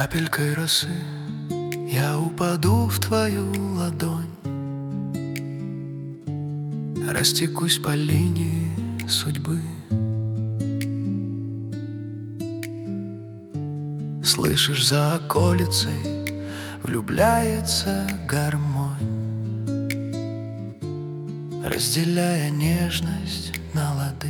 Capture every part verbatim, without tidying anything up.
Капелькой росы я упаду в твою ладонь, растекусь по линии судьбы. Слышишь, за околицей влюбляется гармонь, разделяя нежность на лады.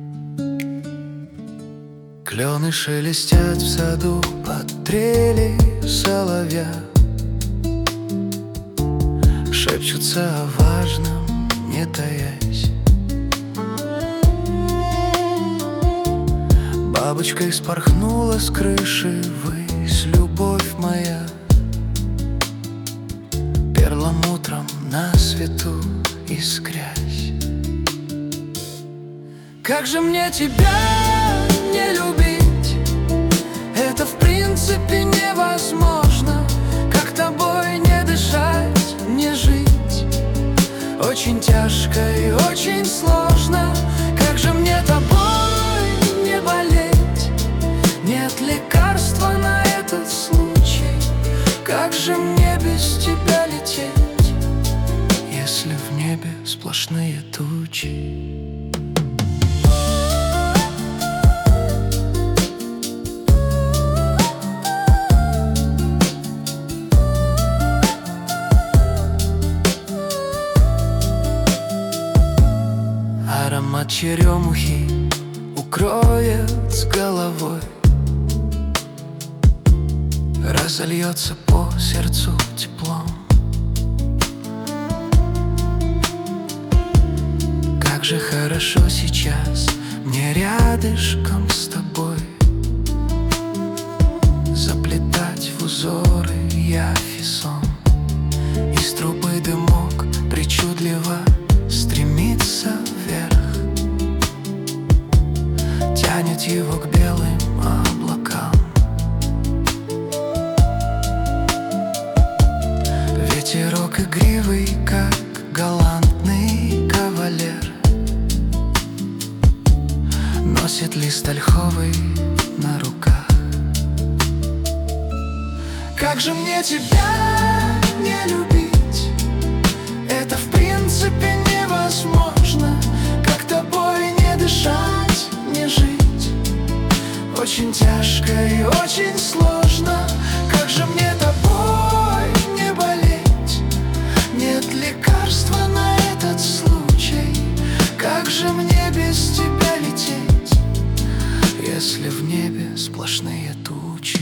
Клены шелестят в саду под трели соловья, шепчутся о важном, не таясь. Бабочкой спорхнула с крыши ввысь любовь моя, перламутром на свету искрясь. Как же мне тебя не любить? Это в принципе невозможно. Как тобой не дышать, не жить? Очень тяжко и очень сложно. Как же мне тобой не болеть? Нет лекарства на этот случай. Как же мне без тебя лететь, если в небе сплошные тучи? Аромат черемухи укроет с головой, разольется по сердцу теплом. Как же хорошо сейчас мне рядышком с тобой, заплетать в узоры явь и сон. Из трубы дымок причудливо стремится вверх, тянет его к белым облакам. Ветерок игривый, как галантный кавалер, носит лист ольховый на руках. Как же мне тебя не любить? Это в принципе невозможно. Как тобой не дышать, не жить? Очень тяжко и очень сложно. Как же мне тобой не болеть? Нет лекарства на этот случай. Как же мне без тебя лететь, если в небе сплошные тучи?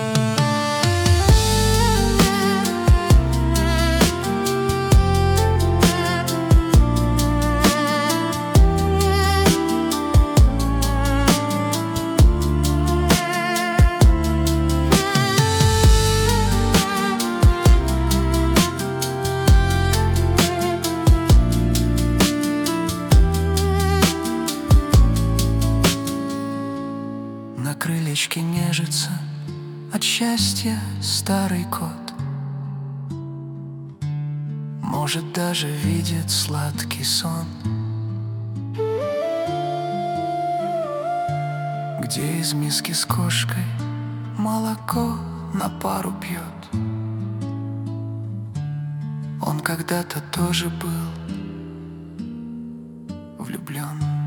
На крылечке нежится от счастья старый кот, может, даже видит сладкий сон, где из миски с кошкой молоко на пару пьет. Он когда-то тоже был влюблен.